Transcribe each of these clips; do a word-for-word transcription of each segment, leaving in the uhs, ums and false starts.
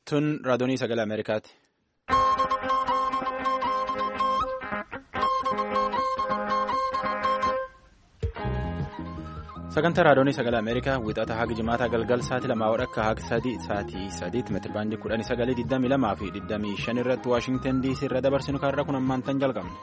Tun raadiyoonii sagalee Ameerikaati. Sagantaa raadiyoonii sagalee Ameerikaa wixata haga jimaataa galgal sa'aatii lamaa wadhakka haga sadii sa'aatii sadiitti meetirbaandii kudhanii sagalee digdamii lamaa fi digdamii shan irratti Waashingtan D C irra dabarsinu kaarra kun ammaan tan jalqabne.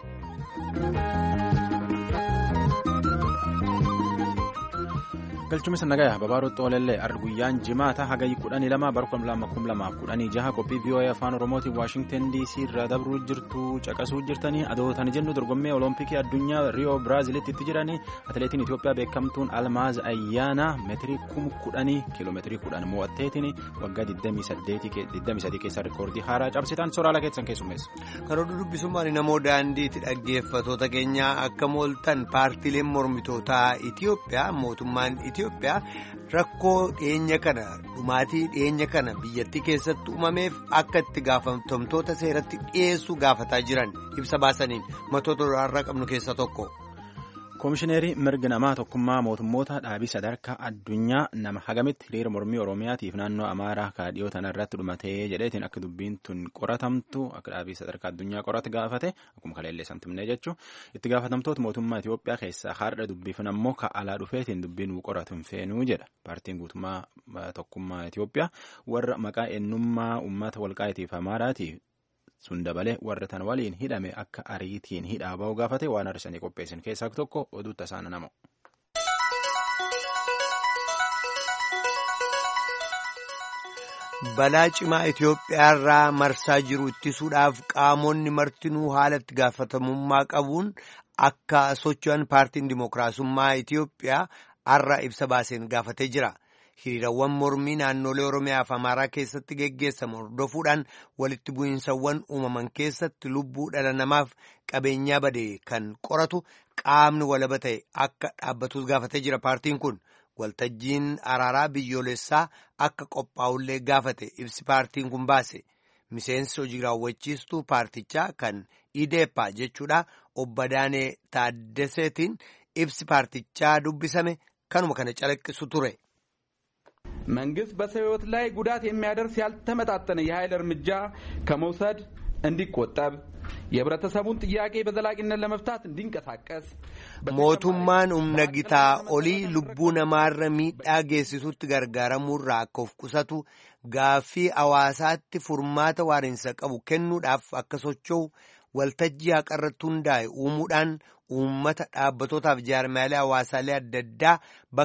Galchumsa nagaya babaaroo xoolellee arguyyaan jimaata hagayii kudhanii lama barkum lama kum lamaaf kudhanii jaha qophii V O A afaan oromootiin Waashingtan D C irraa dabruu jirtu caqasuu jirtanii adootan jennu dorgommii olompikii addunyaa Riyoo Biraazilitti itti jiranii atileetiin Itoophiyaa beekamtuun Almaaz Ayyaanaa meetirii kum kudhanii kiiloomeetirii kudhan mo'atteetiin waggaa digdamii sadii keessa rikoordii haaraa cabsitaan soraala keessan keessummeessu. Karoora dubbisummaan namoo daandiitti dhaggeeffatoota keenyaa akka mooltan paartiileen mormitootaa Itoophiyaa mootummaan Itoophiyaa rakkoo dhiyeenya kana dhumaatii dhiyeenya kana biyyattii keessatti uumameef akka itti gaafatamtoota seeratti dhiyeessuu gaafataa jiran ibsa baasaniin matoota duraarraa qabnu keessaa tokko. Koomishineerii mirga namaa tokkummaa mootummoota dhaabii sadarkaa addunyaa nama hagamitti hiriira mormii Oromiyaatiif naannoo Amaaraa kaadhiyoo tana irratti dhumatee jedheetiin akka dubbiin tun qoratamtu akka dhaabii sadarkaa addunyaa qoratu gaafate akkuma kaleellee santimnee jechuun itti gaafatamtoota mootummaa Itoophiyaa keessaa haadha dubbiifan ammoo ka'alaa dhufeetiin dubbiin qoratu hin feenuu jedha paartiin guutummaa tokkummaa Itoophiyaa warra maqaa eenyummaa uummata walqaayitiif Amaaraatiif. Sun dabalee warra tan waliin hidhame akka ariitiin hidhaa ba'uu gaafate waan arsanii qopheessan keessaa tokko oduu tasaana nama. Balaa cimaa Itoophiyaarraa marsaa jiru ittisuudhaaf qaamonni martinuu haala itti gaafatamummaa qabuun akka socho'an paartiin dimookiraasummaa Itoophiyaa har'a ibsa baaseen gaafatee jira. Hiriirawwan mormii naannolee Oromiyaa fi Amaaraa keessatti geggeessamu hordofuudhaan walitti bu'iinsawwan uumaman keessatti lubbuu dhala namaaf qabeenyaa bade kan qoratu qaamni walaba ta'e akka dhaabbatus gaafatee jira. Paartiin kun waltajjiin araaraa biyyoolessaa akka qophaa'ullee gaafate ibsi paartiin kun baase. Miseensi hojii raawwachiistuu paartichaa kan I D E P A jechuudha obbo Daanee Taaddaseetiin ibsi paartichaa dubbisame kanuma kana calaqqisu ture. መንግስት በሰው ሕይወት ላይ ጉዳት የሚያደርስ ያልተመጣጠነ የኃይል እርምጃ ከመውሰድ እንዲቆጠብ የህብረተሰቡን ጥያቄ በዘላቂነት ለመፍታት እንዲንቀሳቀስ mootummaan humna gitaa olii lubbuu namaarra miidhaa geessisutti gargaaramuurraa akka of qusatu gaaffii hawaasaatti furmaata waariinsa qabu kennuudhaaf akka socho'u waltajjii haqarratti hundaa'e uumuudhaan uummata dhaabbatootaaf jaarmaalee hawaasaalee adda addaa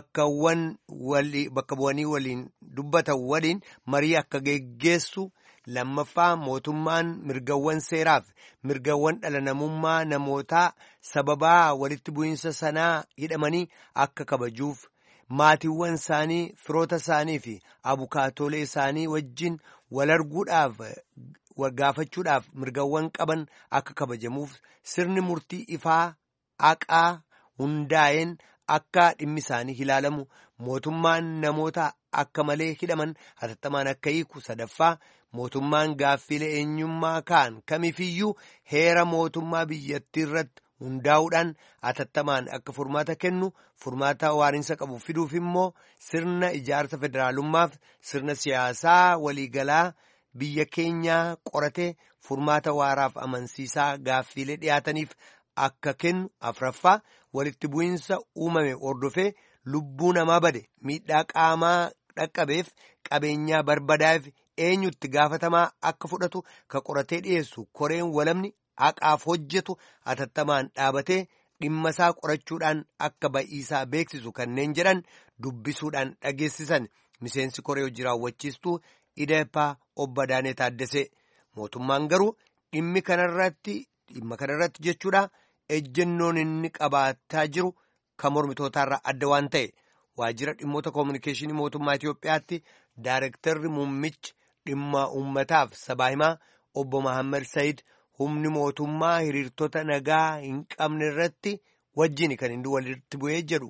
bakka bu'anii waliin dubbatan waliin marii akka geggeessu lammaffaa mootummaan mirgawwan seeraaf mirgawwan dhala namummaa namootaa sababaa walitti bu'iinsa sanaa hidhamanii akka kabajuuf maatiiwwan isaanii firoota isaanii fi abukaatoolee isaanii wajjin wal arguudhaaf gaafachuudhaaf mirgawwan qaban akka kabajamuuf sirni murtii ifaa haqaa hundaa'een akka dhimmi isaanii ilaalamu mootummaan namoota akka malee hidhaman hatattamaan akka hiiku sadaffaa mootummaan gaaffilee eenyummaa kaan kamiifiyyuu heera mootummaa biyyattii irratti hundaa'uudhaan hatattamaan akka furmaata kennu furmaata waariinsa qabu fiduuf immoo sirna ijaarsa federaalummaaf sirna siyaasaa waliigalaa biyya keenyaa qoratee furmaata waaraaf amansiisaa gaaffilee dhiyaataniif akka kennu afraffaa walitti bu'iinsa uumame hordofee lubbuu namaa bade miidhaa qaamaa dhaqqabeef qabeenyaa barbadaa'eef eenyutti gaafatamaa akka fudhatu ka qoratee dhiyeessu koreen walamni haqaaf hojjetu hatattamaan dhaabatee dhimma isaa qorachuudhaan akka ba'iisaa beeksisu kanneen jedhan dubbisuudhaan dhageessisan miseensi koree hojii raawwachiistuu I D E P A obbo Daanee Taaddasee mootummaan garuu dhimmi kanarratti dhimma kanarratti jechuudha ejjennoon inni qabaataa jiru kan mormitootaarraa adda waan ta'e waajjira dhimmoota koominikeeshinii mootummaa Itoophiyaatti daarektarri muummichi dhimma uummataaf sabaa himaa obbo Mahammad Said humni mootummaa hiriirtota nagaa hin qabne irratti wajjin kan inni walitti bu'ee jedhu.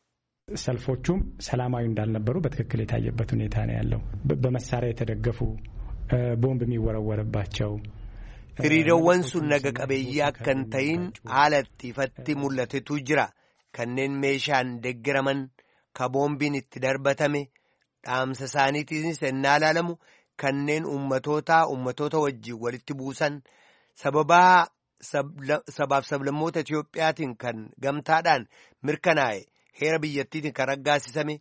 ሰልፎቹም ሰላማዊ እንዳልነበሩ በትክክል የታየበት ሁኔታ ነው ያለው በመሳሪያ የተደገፉ ቦምብ የሚወረወርባቸው hiriirawwan sun naga qabeeyyaa akkan ta'in haalatti ifatti mul'atetu jira kanneen meeshaan deggiraman ka boombiin itti darbatame dhaamsa isaaniitiinis ennaa ilaalamu kanneen ummatoota ummatoota wajjin walitti buusan sababaa sabaaf sablammoota Itiyoophiyaatiin kan gamtaadhaan mirkanaa'e heera biyyattiitiin kan raggaasisame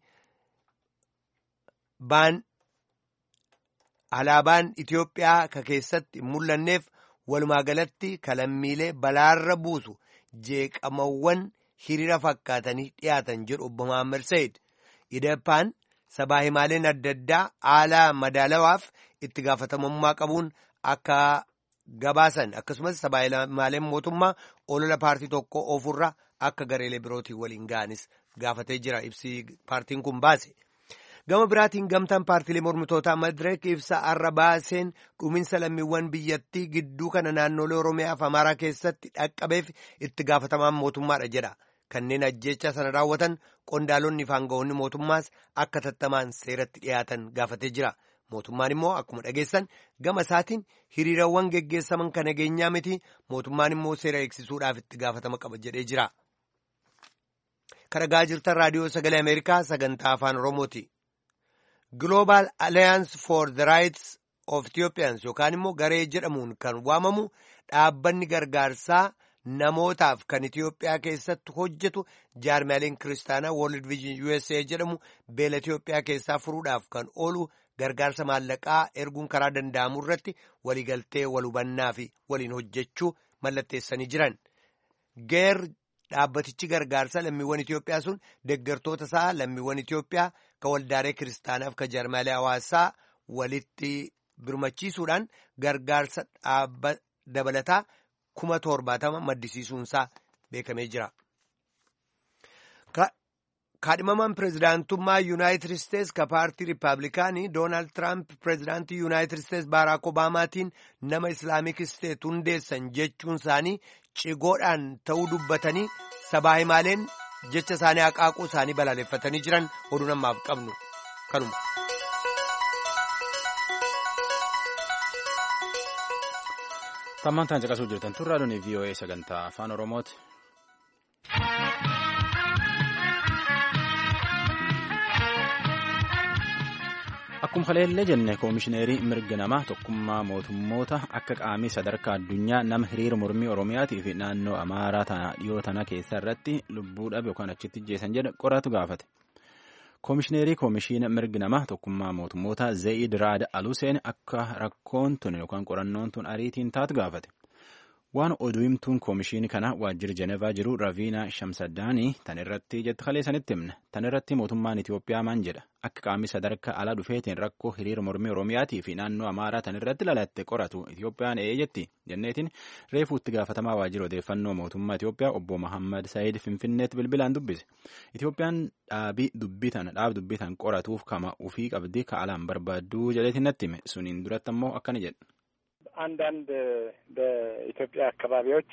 baan alaabaan Itiyoophiyaa ka keessatti mul'anneef walumaa galatti kalammiilee balaarra buusu jeeqamawwan hiriira fakkaatanii dhiyaatan jedhu obbo Mahammad Said. Ideppaan sabaa himaaleen adda addaa haala madaalawaaf itti gaafatamummaa qabuun akka gabaasan akkasumas sabaa himaaleen mootummaa olola paartii tokko ofirra akka gareelee birootiin waliin ga'anis gaafatee jira ibsi paartiin kun baase. Gama biraatiin gamtaan paartiilee mormitootaa Madireek ibsa har'a baaseen dhuminsa lammiiwwan biyyattii gidduu kana naannolee Oromiyaa fi Amaaraa keessatti dhaqqabeef itti gaafatamaan mootummaadha jedha. Kanneen ajjeechaa sana raawwatan qondaalonni fi aangawoonni mootummaas akka tattamaan seeratti dhiyaatan gaafatee jira. Mootummaan immoo akkuma dhageessan gama isaatiin hiriirawwan geggeessaman kan nageenyaa miti mootummaan immoo seera eegsisuudhaaf itti gaafatama qaba jedhee jira. Kan dhagaa jirtan raadiyoo sagalee Ameerikaa sagantaa afaan Oromooti. Global Alliance for the Rights of Ethiopians yookaan immoo garee jedhamuun kan waamamu dhaabbanni gargaarsaa namootaaf kan Itiyoophiyaa keessatti hojjetu jaarmiyaaleen kiristaanaa World Vision U S A jedhamu beela Itiyoophiyaa keessaa furuudhaaf kan oolu gargaarsa maallaqaa erguun karaa danda'amu irratti waliigaltee walhubannaa fi waliin hojjechuu mallatteessanii jiran. Geer dhaabbatichi gargaarsa lammiiwwan Itiyoophiyaa sun deeggartoota isaa lammiiwwan Itiyoophiyaa ka waldaalee kiristaanaaf ka jaarmaalee hawaasaa walitti birmachiisuudhaan gargaarsa dhaabba dabalataa kuma torbaatama maddisiisuunsaa beekamee jira. Kaadhimamaan pireezidaantummaa Yuunaayitid Isteets ka paartii Rippaabilikaanii Doonaald Tiraamp pireezidaantii Yuunaayitid Isteets Baaraak Obaamaatiin nama Islaamik Isteet hundeessan jechuun isaanii cigoodhaan ta'uu dubbatanii sabaa himaaleen jecha isaanii haqaaquu isaanii balaaleffatanii jiran oduu namaaf qabnu kanuma. Tammantaan caqasuu jirtan tun raadiyoon V O A sagantaa afaan Oromooti. Akkuma kaleellee jenne koomishineerii mirga namaa tokkummaa mootummoota akka qaamii sadarkaa addunyaa nama hiriira mormii Oromiyaatii fi naannoo Amaaraa tana dhiyoo tana keessa irratti lubbuu dhabe yookaan achitti ajjeesan jedhe qoratu gaafate. Koomishineerii koomishiina mirga namaa tokkummaa mootummoota Ze'id Raad Aluseen akka rakkoon tun yookaan qorannoon tun ariitiin taatu gaafate. Waan oduu himtuun koomishinii kana waajjira Jenevaa jiru Raviina Shamsaddaanii tan irratti jette kaleessanitti himne. Tan irratti mootummaan Itiyoophiyaa maan jedha akka qaamii sadarkaa ala dhufeetiin rakkoo hiriira mormii Oromiyaatii fi naannoo Amaaraa tan irratti lalatte qoratu Itiyoophiyaan ee jetti jenneetiin reefuu itti gaafatamaa waajjira odeeffannoo mootummaa Itiyoophiyaa obbo Mahammad Said Finfinneetti bilbilaan dubbise. Itiyoophiyaan dhaabii dubbitan dhaab dubbitan qoratuuf kama ufii qabdi ka alaan barbaadduu jedheetiin natti hime suniin duratti ammoo akkana jedha. አንዳንድ በኢትዮጵያ አካባቢዎች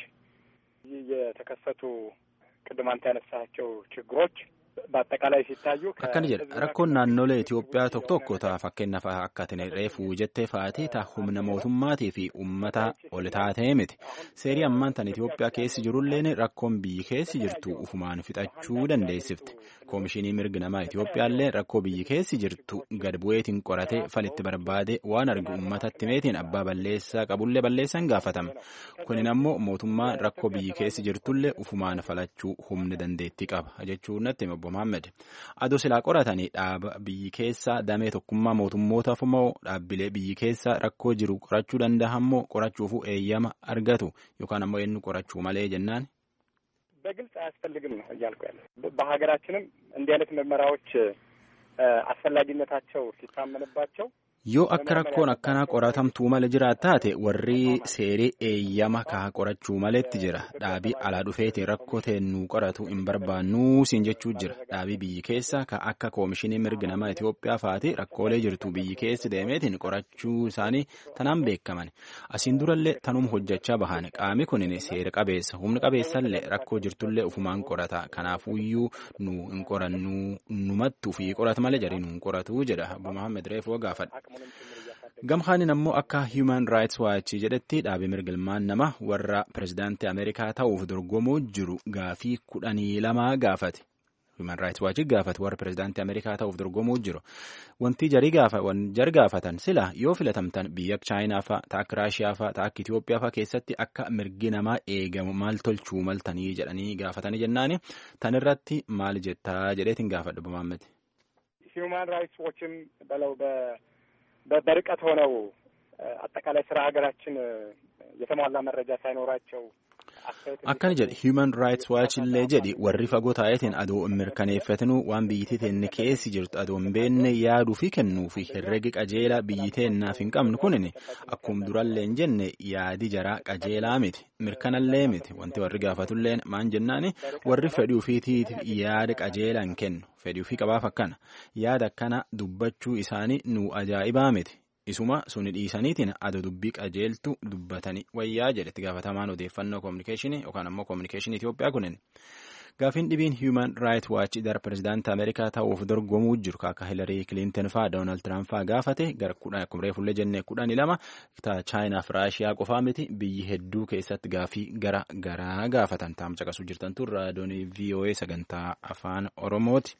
የተከሰቱ ቅድም አንተ ያነሳቸው ችግሮች በአጠቃላይ ሲታዩ akkana jedha rakkoon naannolee Itiyoophiyaa tokko tokko ta'a fakkeenyaaf akka ati reefuu jettee fa'aatii ta'a humna mootummaatii fi uummata ol taatee miti seerii ammaan tan Itiyoophiyaa keessi jirulleen rakkoon biyyi keessi jirtu ufumaan fixachuu dandeessifte koomishinii mirga namaa Itiyoophiyaallee rakkoo biyyi keessi jirtu gad bu'eetiin qoratee falitti barbaade waan argu uummatatti meetiin abbaa balleessaa qabullee balleessan gaafatame kunin ammoo mootummaan rakkoo biyyi keessi jirtullee ufumaan falachuu humni dandeettii qaba jechuun natti obbo Mahammad adoo silaa qoratanii dhaaba biyyi keessa damee tokkummaa mootummootaaf moo dhaabbilee biyyi keessa rakkoo jiru qorachuu danda'ammoo qorachuufu eeyyama argatu yookaan ammoo eenyu qorachuu malee jennaan. በግልጽ አያስፈልግም ነው እያልኩ ያለው በሀገራችንም እንዲህ አይነት ምርመራዎች አስፈላጊነታቸው ሲታመንባቸው yoo akka rakkoon akkanaa qoratamtuu mala jiraat taate warri seerii eeyyama kaa qorachuu maletti jira dhaabii alaa dhufeetiin rakkoo teennuu qoratu hin barbaannuu siin jechuu jira dhaabii biyyi keessa ka akka koomishinii mirga namaa Itiyoophiyaa faati rakkoolee jirtu biyyi keessi deemeetiin qorachuu isaanii tanaan beekaman asiin durallee tanum hojjechaa bahan qaami kunin seera qabeessa humna qabeessallee rakkoo jirtullee ufumaan qorata kanaafuyyuu nu hin qorannuu numattuu fi qorata malee jarii nu hin qoratu jedha Abbo Mahammad reefuu gaafadha. Gamhaanin ammoo akka Human Rights Watch jedhetti dhaabii mirga ilmaan namaa warra pireezidaantii Ameerikaa ta'uuf dorgomuu jiru gaafii kudhanii lamaa gaafate. Human Rights Watch gaafate warra pirezidaantii Ameerikaa ta'uuf dorgomuu jiru. Wanti jarii gaafatan sila yoo filatamtan biyya Chaayinaa fa'a, ta'a akka Raashiyaa fa'a, ta'a akka Itoophiyaa fa'a keessatti akka mirgi namaa eegamu maal tolchuu maltanii jedhanii gaafatanii jennaani tan irratti maal jettaa jedheetiin gaafadhu Maammed. Human Rights Watchም በለው በርቀት ሆነው አጠቃላይ ስራ ሀገራችን የተሟላ መረጃ ሳይኖራቸው akkana jedhe Human Rights Watch illee jedhi warri fagoo taa'eetiin adoo mirkaneeffatinu waan biyyittii teenne keessi jirtu adoo hin beenne yaaduu fi kennuu fi herregi qajeelaa biyyittii teennaaf hin qabnu kunin akkuma durallee hin jenne yaadi jaraa qajeelaa miti mirkanallee miti wanti warri gaafatulleen maan jennaani warri fedhii ofiitiif yaada qajeelaa hin kennu fedhii ofii qabaaf akkana yaada akkana dubbachuu isaanii nu ajaa'ibaa miti. Isuma suni dhiisaniitiin adoo dubbii qajeeltu dubbatanii wayyaa jedhetti gaafatamaan odeeffannoo koominikeeshinii yookaan ammoo koominikeeshinii Itoophiyaa kunin. Gaafiin dhibiin Human Rights Watch gara pirezidaantii Ameerikaa ta'uuf dorgomuu jiru akka Hilarii Kilinton fa'aa Doonaald Tiraamp fa'aa gaafate gara kudhan akkuma reefullee jennee kudhanii lama Chaayinaa fi Raashiyaa qofaa miti biyyi hedduu keessatti gaafii gara garaa gaafatan taa'am caqasuu jirtantu raadiyoonii V O A sagantaa afaan Oromooti.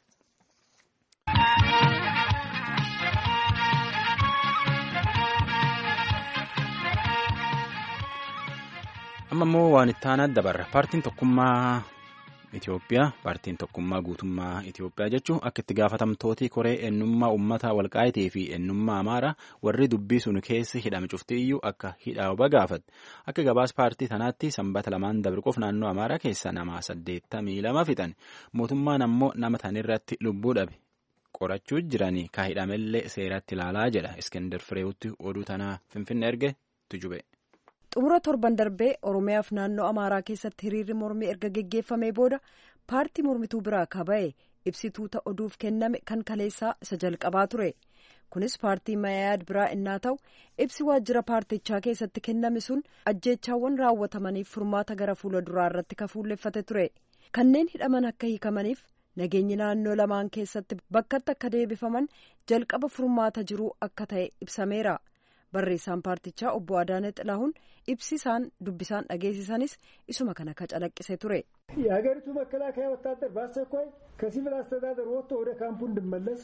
amma immoo waan itti aanaa dabarra paartiin tokkummaa Itoophiyaa paartiin tokkummaa guutummaa Itoophiyaa jechuun akka itti gaafatamtooti koree eenyummaa uummataa walqaayitii fi eenyummaa amaaraa warri dubbii sun keessi hidhame cuftiyyuu akka hidhaa gaafate akka gabaas paartii tanaatti sanbata lamaan dabriqoof naannoo amaaraa keessa nama saddeettamii lama fixan mootummaan ammoo nama tanirratti lubbuu dhabe qorachuu jiranii ka hidhamellee seeratti ilaalaa jedha Iskender Fireewutti oduu tanaa Finfinnee erge tujube. xumura torban darbee Oromiyaaf naannoo Amaaraa keessatti hiriirri mormii erga geggeeffamee booda paartii mormituu biraa kaba'e ibsituu oduuf kenname kan kaleessaa isa jalqabaa ture. Kunis paartii Mayaad biraa innaa ta'u ibsi waajjira paartichaa keessatti kenname sun ajjeechaawwan raawwatamaniif furmaata gara fuula duraa irratti kafuulleffate ture. Kanneen hidhaman akka hiikamaniif nageenyi naannoo lamaan keessatti bakkatti akka deebifaman jalqaba furmaata jiruu akka ta'e ibsameera. Barreessaan paartichaa obbo Adaanee Xilahuun ibsisaan dubbisaan dhageessisanis isuma kana ka calaqqise ture. የሀገሪቱ መከላከያ ወታደር በአስቸኳይ ከሲቪል አስተዳደር ወጥቶ ወደ ካምፑ እንዲመለስ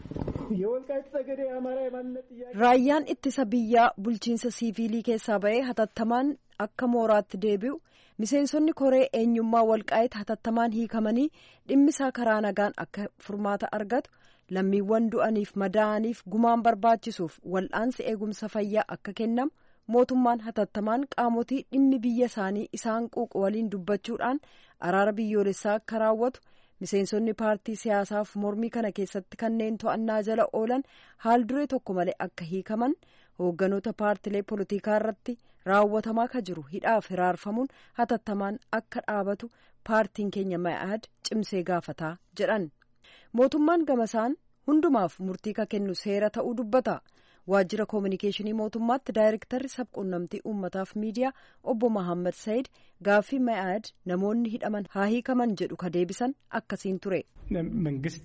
የወልቃይት ጠገዴ የአማራ የማንነት ጥያቄ raayyaan ittisa biyyaa bulchiinsa siiviilii keessaa ba'ee hatattamaan akka mooraatti deebi'u miseensonni koree eenyummaa walqaayit hatattamaan hiikamanii dhimmisaa karaa nagaan akka furmaata argatu lammiiwwan du'aniif madaa'aniif gumaan barbaachisuuf wal'aansi eegumsa fayyaa akka kennamu mootummaan hatattamaan qaamotii dhimmi biyya isaanii isaan quuqu waliin dubbachuudhaan araara biyyoolessaa akka raawwatu miseensonni paartii siyaasaaf mormii kana keessatti kanneen to'annaa jala oolan haal duree tokko malee akka hiikaman hoogganoota paartilee poolitikaa irratti raawwatamaa ka jiru hidhaaf hiraarfamuun hatattamaan akka dhaabatu paartiin keenya Mayaad cimsee gaafataa jedhan. Mootummaan gamasaan hundumaaf murtii ka kennu seera ta'uu dubbata. Waajjira koominikeeshinii mootummaatti daayirektarri sabquunnamtii uummataaf miidiyaa obbo Mahammad Said gaaffii Mayaad namoonni hidhaman haa hiikaman jedhu ka deebisan akkasiin ture. መንግስት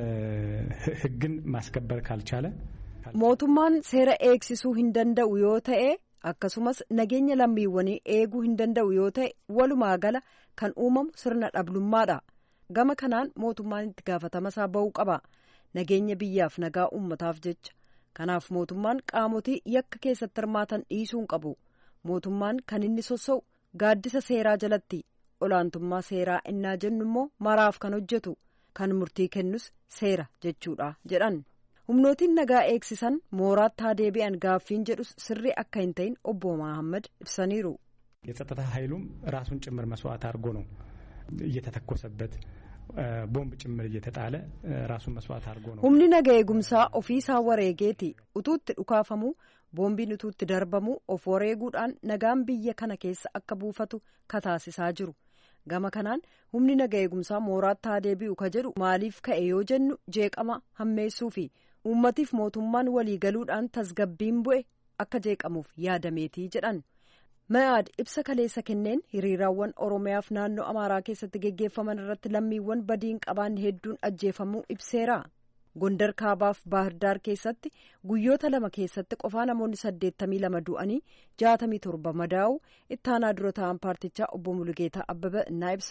ህግን ማስከበር ካልቻለ mootummaan seera eegsisuu hin danda'u yoo ta'e akkasumas nageenya lammiiwwanii eeguu hin danda'u yoo ta'e walumaa gala kan uumamu sirna dhablummaadha. Gama kanaan mootummaan itti gaafatama isaa ba'uu qaba. Nageenya biyyaaf nagaa uummataaf jecha. Kanaaf mootummaan qaamotii yakka keessatti hirmaatan dhiisuu hin qabu. Mootummaan kan inni sossa'u gaaddisa seeraa jalatti olaantummaa seeraa innaa jennu immoo maraaf kan hojjetu kan murtii kennus seera jechuudha jedhan. Humnootiin nagaa eegsisan mooraatti haa deebi'an gaaffiin jedhus sirrii akka hin ta'in obbo Mahammad ibsaniiru. የጸጥታ ኃይሉም ራሱን ጭምር መስዋዕት አድርጎ ነው እየተተኮሰበት ቦምብ ጭምር እየተጣለ ራሱን መስዋዕት አድርጎ ነው humni nagaa eegumsaa ofiisaa wareegeeti utuutti dhukaafamu boombiin utuutti darbamu of wareeguudhaan nagaan biyya kana keessa akka buufatu kataasisaa jiru. Gama kanaan humni nagaa eegumsaa mooraatti haa deebi'u ka jedhu maaliif ka'e yoo jennu jeeqama hammeessuu fi uummatiif mootummaan walii galuudhaan tasgabbiin bu'e akka jeeqamuuf yaadameetii jedhan. Mayaad ibsa kaleessa kenneen hiriiraawwan Oromiyaaf naannoo Amaaraa keessatti geggeeffaman irratti lammiiwwan badiin qabaan hedduun ajjeefamuu ibseera. Gondar Kaabaaf Baahirdaar keessatti guyyoota lama keessatti qofaa namoonni saddeettamii lama du'anii jaatamii torba madaa'u ittaanaa dura ta'an paartichaa obbo Mulugeetaa Abbabaa innaa ibsan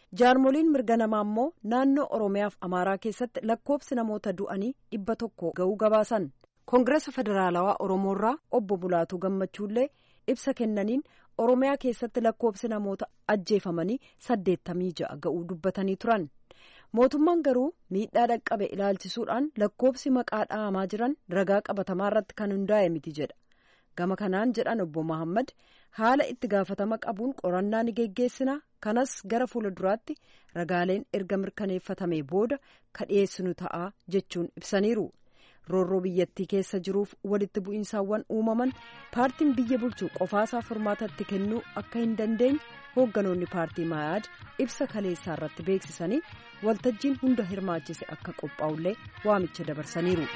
Jaarmoliin mirga namaa immoo naannoo Oromiyaaf Amaaraa keessatti lakkoobsi namoota du'anii dhibba tokko ga'uu gabaasan. Koongireesa Federaalawaa Oromoorraa obbo Bulaatuu Gammachuullee ibsa kennaniin Oromiyaa keessatti lakkoobsi namoota ajjeefamanii saddeettamii ja'a ga'uu dubbatanii turan. Mootummaan garuu miidhaa dhaqqabe ilaalchisuudhaan lakkoobsi maqaa dhahamaa jiran ragaa qabatamaa irratti kan hundaa'e miti jedha. Gama kanaan jedhan obbo Mahammad haala itti gaafatama qabuun qorannaa ni geggeessina, kanas gara fuula duraatti ragaaleen erga mirkaneeffatamee booda ka dhiyeessinu ta'a jechuun ibsaniiru. Roorroo biyyattii keessa jiruuf walitti bu'iinsaawwan uumaman paartiin biyya bulchu qofaasaa furmaatatti kennuu akka hin dandeenye hoogganoonni paartii Maayaad ibsa kaleessaa irratti beeksisanii waltajjiin hunda hirmaachise akka qophaa'ullee waamicha dabarsaniiru.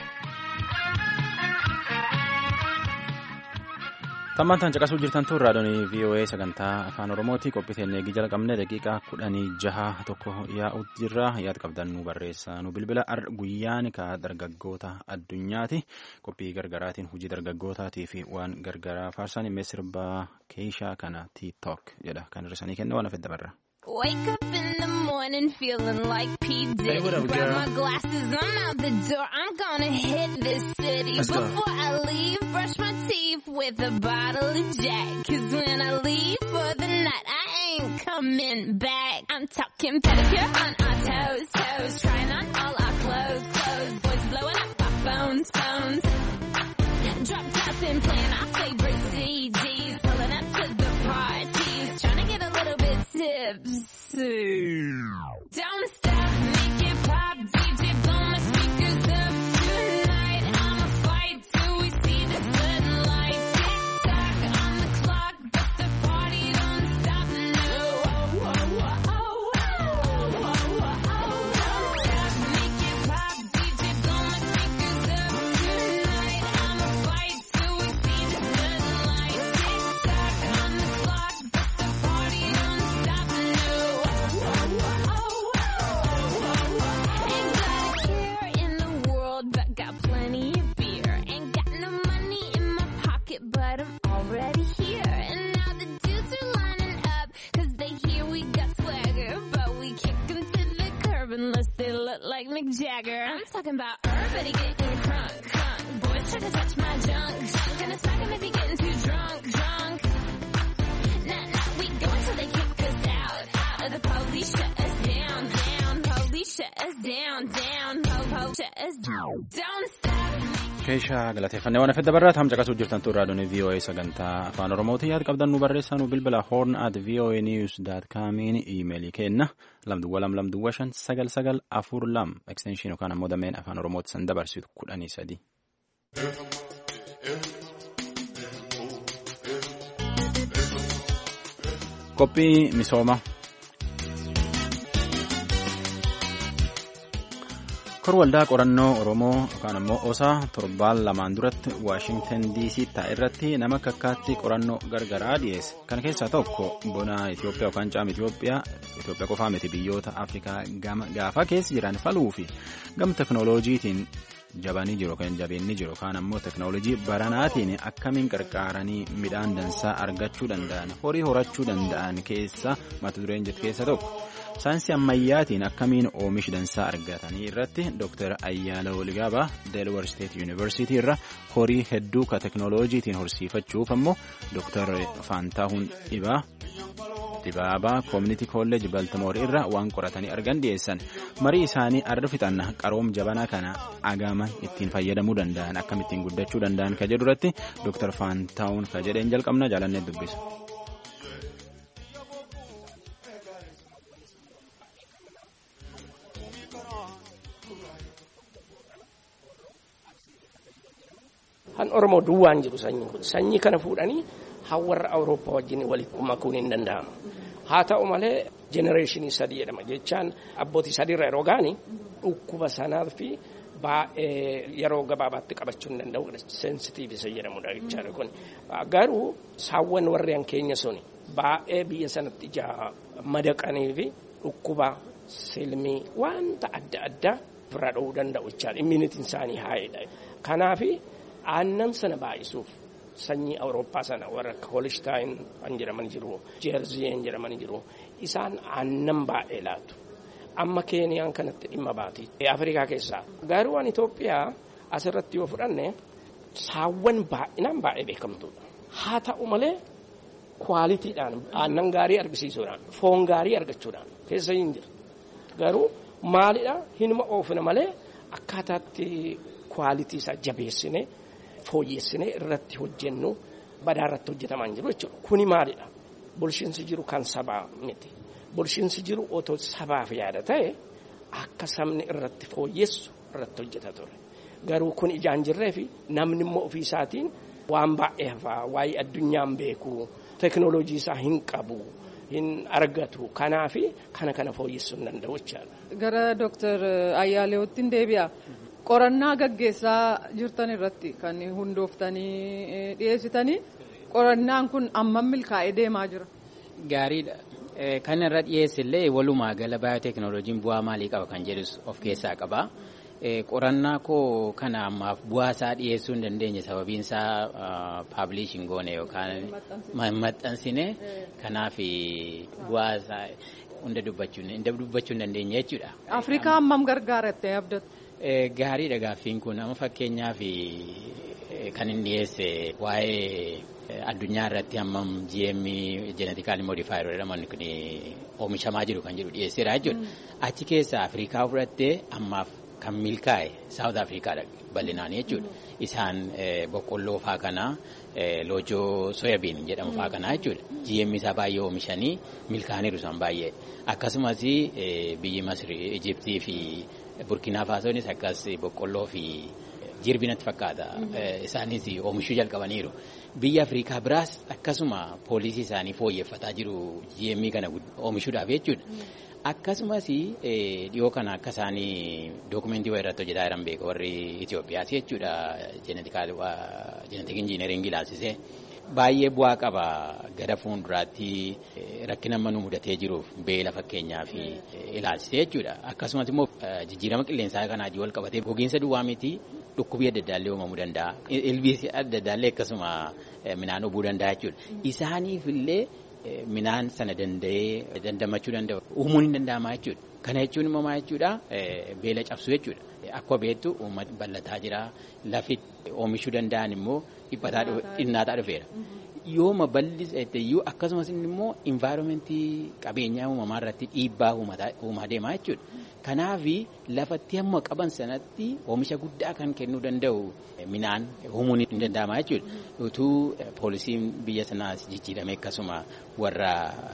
Tammantaan caqasuu jirtan tun raadiyoon V O A sagantaa afaan Oromooti. Qophiiteen eegii jalqabne daqiiqaa kudhanii jaha tokko yaa'utti jirra. Yaada qabdan nu barreessaa nu bilbila. Guyyaan ka dargaggoota addunyaati. Qophii gargaraatiin hojii dargaggootaatii fi waan gargaraa faarsan immoo sirbaa keeshaa kana TikTok jedha kan hir'isanii kenna waan afedda barra. Wake up in the morning feeling like P. Diddy. Hey, what up, grab my glasses, I'm out the door. I'm gonna hit this city. Let's Before go. I leave, brush my teeth with a bottle of Jack. Cause when I leave for the night, I ain't coming back. I'm talking pedicure on our toes, toes. Trying on all our clothes, clothes. Boys blowing up our phones, phones. Drop tops and playing our favorite C Ds. Pulling up to the parties. Trying to get a little bit tipsy. Don't stop, make it pop. D J blow my speakers up tonight. I'ma fight till we see the sunlight. Tick tock on the clock, but the party don't stop. No, oh, oh, oh, oh, oh, oh, oh, oh. Don't stop, make it pop. D J blow my speakers up tonight. I'ma fight till we see the sunlight. Tick tock on the clock, but the party don't stop. No, oh, oh, oh, oh. Ain't got a care in the world, but got plenty of beer. Ain't got no money in my pocket, but I'm already here. And now the dudes are lining up, cause they hear we got swagger. But we kick them to the curb unless they look like Mick Jagger. I'm talking about everybody getting crunk, crunk. Boys try to touch my junk, junk. Gonna smack him if he getting too drunk, drunk. Nah, nah, we go until they kick us out, out. Or the police shut us down, down. Police shut us down, down. Po-po shut us down. Don't stop. Keeshaa galateeffannee waan afedda barraa tam caqasuu jirtan tun raadiyoon V O A sagantaa afaan Oromooti. Yaada qabdan nu barreessaa nu bilbila horn at voa news dot comiin iimeelii kenna lamduwwa lam lamduwwa shan sagal sagal afur lam extension yookaan ammoo dameen afaan Oromooti san dabarsitu kudhanii sadi. Qophii misooma. Kor waldaa qorannoo Oromoo yookaan ammoo osaa torbaan lamaan duratti Waashingtan D C taa'e irratti nama kakkaatti qorannoo gargaraa dhiyeesse. Kana keessaa tokko bona Itoophiyaa yookaan caama Itoophiyaa Itoophiyaa qofaa miti biyyoota Afrikaa gaafa keessa jiran faluu fi gama teknooloojiitiin jabanii jiru kan jabeenni jiru kaan ammoo teknooloojii baranaatiin akkamiin qarqaaranii midhaan dansaa argachuu danda'an horii horachuu danda'an keessa mata dureen jettu keessa tokko. Saayinsii ammayyaatiin akkamiin oomishi dansaa argatanii irratti Dooktar Ayyaala Waligaabaa Delaware State University irra horii hedduu ka teknooloojiitiin horsiifachuuf ammoo Dooktar Faantaahun Dhibaa Dibaabaa Community College Baltimore irra waan qoratanii argan dhiyeessan. Marii isaanii arra fixan qaroom jabanaa kana agaman ittiin fayyadamuu danda'an akkamittiin guddachuu danda'an ka jedhu irratti Dooktar Faantaahun ka jedheen jalqabna jaalannee dubbisa. Han Oromoo duwwaan jiru sanyii kun sanyii kana fuudhanii warra Awurooppaa wajjin walitti makuun hin danda'amu. Haa ta'u malee jenereeshinii sadii jedhama jechaan abbootii sadiirra yeroo gaanii dhukkuba sanaa fi baay'ee yeroo gabaabaatti qabachuu hin danda'u sensitiiv isa jedhamudha jechaadha kun. Garuu saawwan warreen keenya suni baay'ee biyya sanatti ijaa madaqanii fi dhukkuba silmii wanta adda addaa bira dhowuu danda'u jechaadha. Immunitiin isaanii haayedha. Kanaafi aannan sana baay'isuuf sanyii Awurooppaa sana warra Hoolishtaayinn kan jedhaman jiru, Jeerziyeen jedhaman jiru. Isaan aannan baay'ee laatu. Amma Keeniyaan kanatti dhimma baati. Afrikaa keessaa. Garuu waan Itoophiyaa asirratti yoo fudhanne saawwan baay'inaan baay'ee beekamtuudha. Haa ta'u malee kwaalitiidhaan aannan gaarii argisiisuudhaan foon gaarii argachuudhaan keessa hin jira. Garuu maalidha hinuma oofina malee akkaataatti kwaalitii isaa jabeessine fooyyessine irratti hojjennu badaa irratti hojjetamaa jiru jechuudha. Kuni maalidha? Bulchiinsi jiru kan sabaa miti. Bulchiinsi jiru otoo sabaaf yaada ta'e akka sabni irratti fooyyessu irratti hojjeta ture. Garuu kun ijaan jirree fi namni immoo ofii isaatiin waan baay'ee hafaa waa'ee addunyaan beeku teknooloojii isaa hin qabu hin argatu kanaafi kana kana fooyyessuu hin danda'u jechaadha. Gara Dooktar Ayyaaleewwatti deebi'a. Qorannaa gaggeessaa jirtan irratti kan hundooftanii dhiyeessitanii qorannaan kun ammam milkaa'ee deemaa jira? Gaariidha. Kan irra dhiyeessillee walumaa gala baayooteknooloojiin bu'aa maalii qaba kan jedhus of keessaa qaba. Qorannaa koo kana ammaaf bu'aa isaa dhiyeessuu hin dandeenye sababiin isaa paabliishin goone yookaan maxxansine kanaaf bu'aa isaa hunda dubbachuu hin dandeenye jechuudha. Afrikaa hammam gargaarattee abdattu? Gaariidha gaaffiin kun amma fakkeenyaaf kan inni dhiyeesse waa'ee addunyaa irratti hammam G M genetically modified jedhaman kun oomishamaa jiru kan jedhu dhiyeesseera jechuudha. Achi keessaa Afrikaa fudhattee ammaaf kan milkaa'e South Africaadha bal'inaan jechuudha. Isaan boqqolloo faa kana loojoo soyabiin jedhamu faa kana jechuudha. G M isaa baay'ee oomishanii milkaa'aniiru isaan baay'ee. Akkasumas biyyi Masri, Ijiptii fi Burkina Fasoonis akkas boqqolloo fi jirbinatti fakkaata. Isaanis oomishuu jalqabaniiru. Biyya Afrikaa biraas akkasuma poolisii isaanii fooyyeffataa jiru G M kana oomishuudhaaf jechuudha. Akkasumas dhiyoo kana akka isaanii dookumentii wayii irratti hojjetaa jiran beeku warri Itoophiyaas jechuudha. Jeenetik injiineringii ilaalchisee baay'ee bu'aa qaba gara fuulduraatti rakkina amma nu mudatee jiruuf beela fakkeenyaa fi ilaalchisee jechuudha. Akkasumas immoo jijjiirama qilleensaa kanaa wal qabatee gogiinsa duwwaa miti dhukkubii adda addaallee uumamuu danda'a. Ilbiisi adda addaallee akkasuma midhaan obuu danda'a jechuudha. Isaaniif illee midhaan sana danda'ee dandamachuu danda'u uumuun hin danda'amaa jechuudha. Kana jechuun immoo maal jechuudha? Beela cabsuu jechuudha. Akkuma beektu uummata bal'ataa jira. Lafi oomishuu danda'an immoo dhinnaataa dhufeera. Yooma bal'isee akkasumas immoo environmentii qabeenyaa uumamaa irratti dhiibbaa uumaa deemaa jechuudha. Kanaaf lafatti hamma qaban sanatti oomisha guddaa kan kennuu danda'u midhaan uumuun hin danda'amaa jechuudha. Utuu poolisiin biyya sanaas jijjiirame akkasuma warra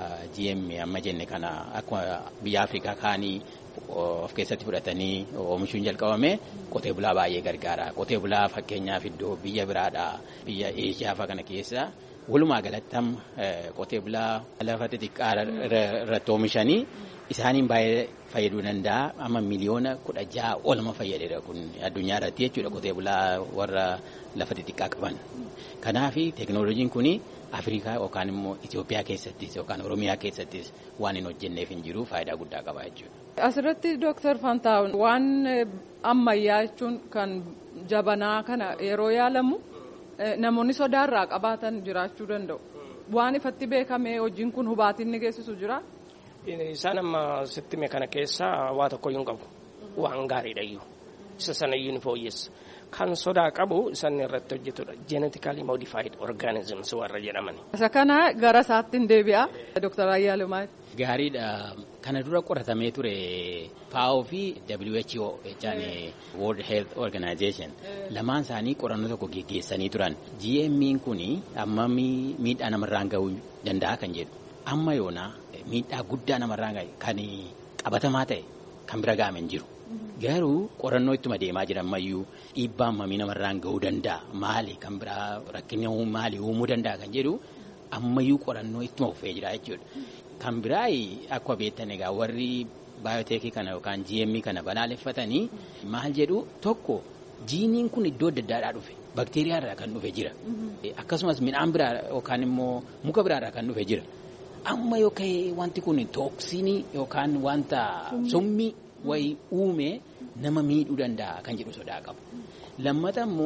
G M amma jenne kana akkuma biyya Afrikaa kaanii of keessatti fudhatanii oomishuun jalqabame qotee bulaa baay'ee gargaara. Qotee bulaa fakkeenyaaf iddoo biyya biraadhaa biyya Eeshiyaa fa'a kana keessa walumaa galatti qotee bulaa lafa xixiqqaa irratti oomishanii isaaniin baay'ee fayyaduu danda'a. Amma miliyoona kudha ja'a olma fayyadeera kun addunyaa irratti jechuudha qotee bulaa warra lafa xixiqqaa qaban. Kanaaf teeknooloojiin kun Afrikaa yookaan immoo Itoophiyaa keessattis yookaan Oromiyaa keessattis waan hin hojjenneef hin jiru faayidaa guddaa qaba jechuudha. Asirratti Dooktar Fantaawun waan ammayyaa jechuun kan jabanaa kana yeroo yaalamu namoonni sodaarraa qabaatan jiraachuu danda'u. Waan ifatti beekamee hojiin kun hubaatiin ni geessisu jira. Isaan amma sittime kana keessaa waa tokko iyyuu hin qabu. Waan gaariidha iyyuu. Isa sana iyyuu ni fooyyessa. Kan sodaa qabu isaan irratti hojjetudha. Genetically modified organisms warra jedhaman. Isa kana gara isaatti hin deebi'a. Dooktar Ayyaalew. Gaariidha. Kana dura qoratamee ture F A O fi W H O jechaan World Health Organization lamaan isaanii qorannoo tokko geggeessanii turan. G M kun amma miidhaa namarraan gahuu danda'a kan jedhu. Amma yoona miidhaa guddaa namarraan gahe kan qabatamaa ta'e kan bira gahamee hin jiru. Garuu qorannoo ittuma deemaa jiran ammayyuu dhiibbaa hammamii namarraan gahuu danda'a maali kan biraa rakkina maali uumuu danda'a kan jedhu ammayyuu qorannoo ittuma fufee jira jechuudha. Kan biraa akkuma beektan egaa warri baayooteekii kana yookaan G M kana balaaleffatanii maal jedhu tokko jiiniin kun iddoo adda addaadhaa dhufe bakteeriyaa irraa kan dhufe jira. Akkasumas midhaan biraa yookaan immoo muka biraa irraa kan dhufe jira. Amma yookaan wanti kun tooksiinii yookaan wanta summii wayii uume nama miidhuu danda'a kan jedhu sodaa qabu. Lammata immoo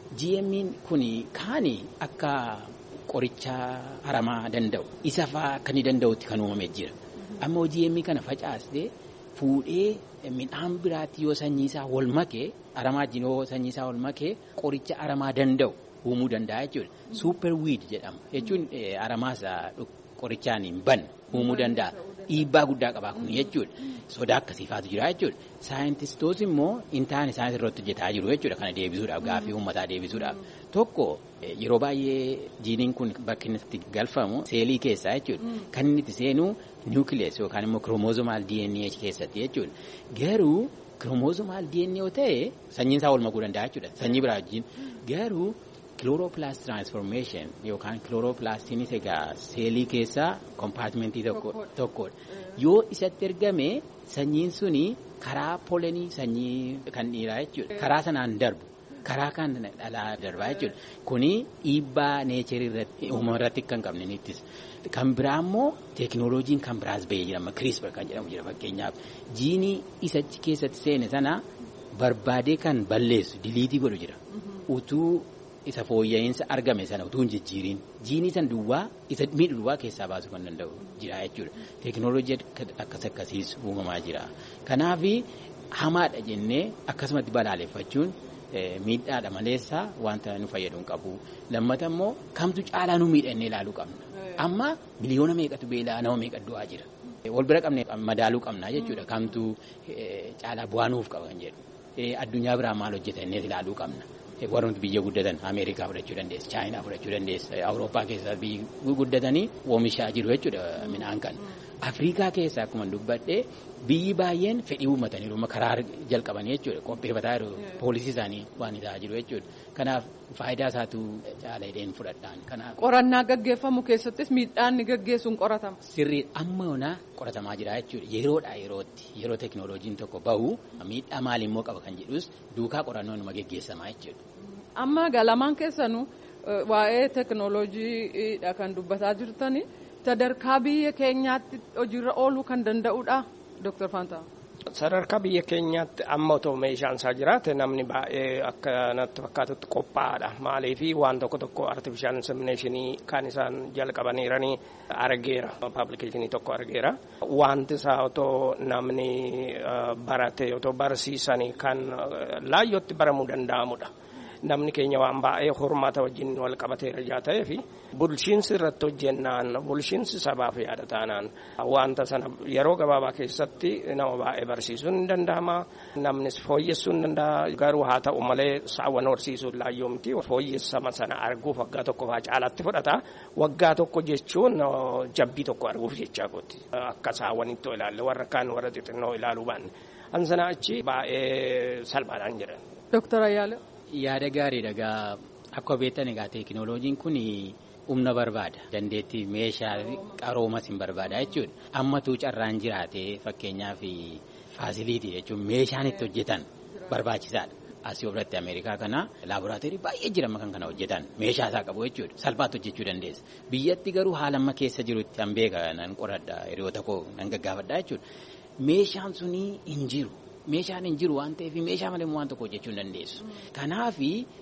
G M kuni kaani akka qoricha aramaa danda'u isa faa kan inni danda'utti kan uumamee jira. Ammoo G M kana facaasee fuudhee midhaan biraatti yoo sanyii isaa wal makee aramaa wajjin yoo sanyii isaa wal makee qoricha aramaa danda'u uumuu danda'a jechuudha. Super weed jedhama jechuun aramaa isaa qorichaan hin banne uumuu danda'a. Dhiibbaa guddaa qabaa kun jechuudha. Sodaa akkasiifaatu jira jechuudha. Saayintistoota immoo intaan isaan irratti hojjetaa jiru jechuudha. Kana deebisuudhaaf gaaffii uummataa deebisuudhaaf. Tokko yeroo baay'ee jiiniin kun bakki inni itti galfamu seelii keessaa jechuudha. Kan inni itti seenu niwukilees yookaan immoo kiroomozomaal D N A keessatti jechuudha. Garuu kiroomozomaal D N A yoo ta'e sanyiin isaa wal makuu danda'a jechuudha. Sanyii biraa wajjin garuu chloroplast transformation yookaan chloroplastinis egaa seelii keessaa kompartimentii tokkodha. Yoo isatti ergame sanyiin suni karaa polenii sanyii kan dhiiraa jechuudha. Karaa sanaan darbu. Karaa kan dhalaa darbaa jechuudha. Kuni dhiibbaa neecherii irratti uumama irratti kan qabne nittis. Kan biraa immoo teekinooloojiin kan biraas bahee jira. CRISPR kan jedhamu jira fakkeenyaaf. Jiinii isachi keessatti seene sana barbaadee kan balleessu diliitii godhu jira. Utuu isa fooyya'insa argame sana utuu hin jijjiiriin jiinii san duwwaa isa miidhu duwwaa keessaa baasuu kan danda'u jira jechuudha. Teekinooloojii akkas akkasiis uumamaa jira. Kanaaf hamaadha jennee akkasumatti balaaleffachuun miidhaadha maleessaa wanta nu fayyadu hin qabu. Lammata immoo kamtu caalaa nu miidhannee ilaaluu qabna. Amma miliyoona meeqatu beelaa nama meeqa du'aa jira. Wal bira qabnee madaaluu qabna jechuudha. Kamtu caalaa bu'aa nuuf qaba kan jedhu. Addunyaa biraa maal hojjetannee ilaaluu qabna. Warreen biyya guddatan Ameerikaa fudhachuu dandeessa, Chaayinaa fudhachuu dandeessa, Awurooppaa keessaa biyyi guddatanii oomishaa jiru jechuudha midhaan kan. Afrikaa keessaa akkuma dubbadhee biyyi baay'een fedhii uummataniiru karaa jalqabanii jechuudha. Qopheeffataa jiru poolisii isaanii waan isaa jiru jechuudha. Kanaaf faayidaa isaatu caala hidheen fudhadhaan. Qorannaa gaggeeffamu keessattis miidhaan ni gaggeessuun qoratama. Sirrii amma yoonaa qoratamaa jira jechuudha. Yeroodhaa yerootti yeroo teekinooloojiin tokko bahu miidhaa maal immoo qaba kan jedhus duukaa qorannoo numa gaggeessamaa jechuudha. Amma galamaan keessanuu waa'ee teekinooloojiidha kan dubbataa jirtanii sadarkaa biyya keenyaatti hojiirra ooluu kan danda'udha Dooktar Faantaa. Sadarkaa biyya keenyaatti amma otoo meeshaan isaa jiraate namni baay'ee akka natti fakkaatutti qophaa'aadha. Maaliif waan tokko tokko artificial insemination kan isaan jalqabaniiranii argeera. Publication tokko argeera. Wanti isaa otoo namni barate otoo barsiisanii kan laayyootti baramuu danda'amudha. Namni keenya waan baay'ee hormaata wajjin wal qabateera jaa ta'ee fi bulchiinsi irratti hojjennaan bulchiinsi sabaaf yaada taanaan wanta sana yeroo gabaabaa keessatti nama baay'ee barsiisuun hin danda'ama. Namnis fooyyessuu hin danda'a. Garuu haa ta'u malee saawwan horsiisuun laayyoo miti. Fooyyessama sana arguuf waggaa tokko faa caalaatti fudhata. Waggaa tokko jechuun jabbii tokko arguuf jechaa kooti. Akka saawwanitti ilaalle warra kaan warra xixinnoo ilaaluu baanne. An sana achi baay'ee salphaadhaan jedhan. Dooktar Ayyaale. Yaada gaarii dhagaa akka beektan egaa teekinooloojiin kun humna barbaada. Dandeettii meeshaa qaroomas hin barbaada jechuudha. Ammatu carraan jiraate fakkeenyaaf faasiliitii jechuun meeshaan itti hojjetan barbaachisaadha. Asii biratti Ameerikaa kana laaboraatoorii baay'ee jira kan kana hojjetan meeshaa isaa qabu jechuudha. Salphaatti hojjechuu dandeessa. Biyyatti garuu haala amma keessa jirutti an beeka nan qoradha hiriyoota koo nan gaggaafadha jechuudha. Meeshaan sunii hin jiru. Meeshaan hin jiru waan ta'eef meeshaa malee waan tokko hojjechuu hin dandeessu. Kanaaf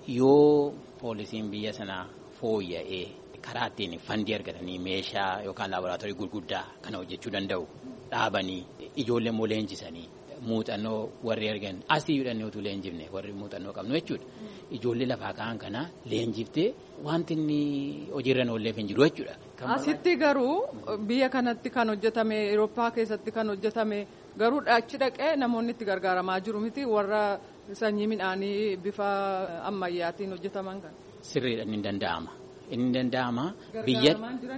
yoo poolisiin biyya sanaa fooyya'ee karaa ittiin fandii argatanii meeshaa yookaan laaboraatoorii gurguddaa kana hojjechuu danda'u dhaabanii ijoollee immoo leenjisanii muuxannoo warri argan asii hidhannee utuu leenjifne warri muuxannoo qabnu jechuudha. Ijoollee lafaa ka'an kana leenjiftee wanti inni hojiirra oolleef hin jiru jechuudha. Asitti garuu biyya kanatti kan hojjetame Awurooppaa keessatti kan hojjetame garuu achi dhaqee namoonni itti gargaaramaa jiru miti warra sanyii midhaanii bifa ammayyaatiin hojjetaman kan. Sirriidha inni danda'ama. Inni danda'ama biyya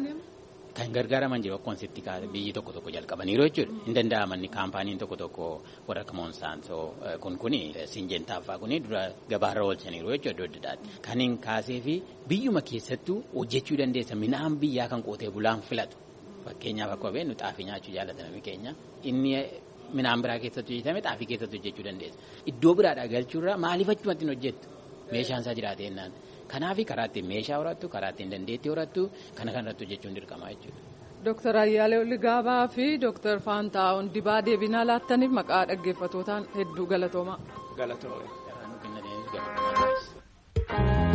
kan gargaaraman jiru akkuma sitti biyyi tokko tokko jalqabaniiru jechuudha. Inni danda'ama inni kaampaaniin tokko tokko warra akka Monsanto kun kuni Sinjentaaffaa kuni dura gabaarra oolchaniiru jechuudha adda addaatti. Kan hin kaasee fi biyyuma keessattuu hojjechuu dandeessa midhaan biyyaa kan qotee bulaan filatu. Fakkeenyaaf akka beeknu xaafii nyaachuu jaallatan namni keenya. Inni midhaan biraa keessatti hojjetame xaafii keessatti hojjechuu dandeessa. Iddoo biraadhaa galchuurraa maaliif achumatti hin hojjettu? Meeshaan isaa jiraate jennaan. Kanaaf karaa ittiin meeshaa horattu, karaa ittiin dandeettii horattu, kana kanarratti hojjechuun dirqama jechuudha. Dooktar Ayyaalee Ligaabaa fi Dooktar Faantaa'uun Dibaa deebinaa laattaniif maqaa dhaggeeffatootaan hedduu galatoomaa. Galatoome. Garaa nu kennateef galatoomaa.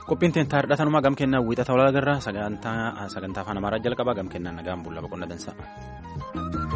Qophiin teentaa hidhatanumaa gam kennaa wiixata walaa garraa sagantaa afaan amaaraa jalqabaa gam kennaa nagaan bulla boqonna dansa.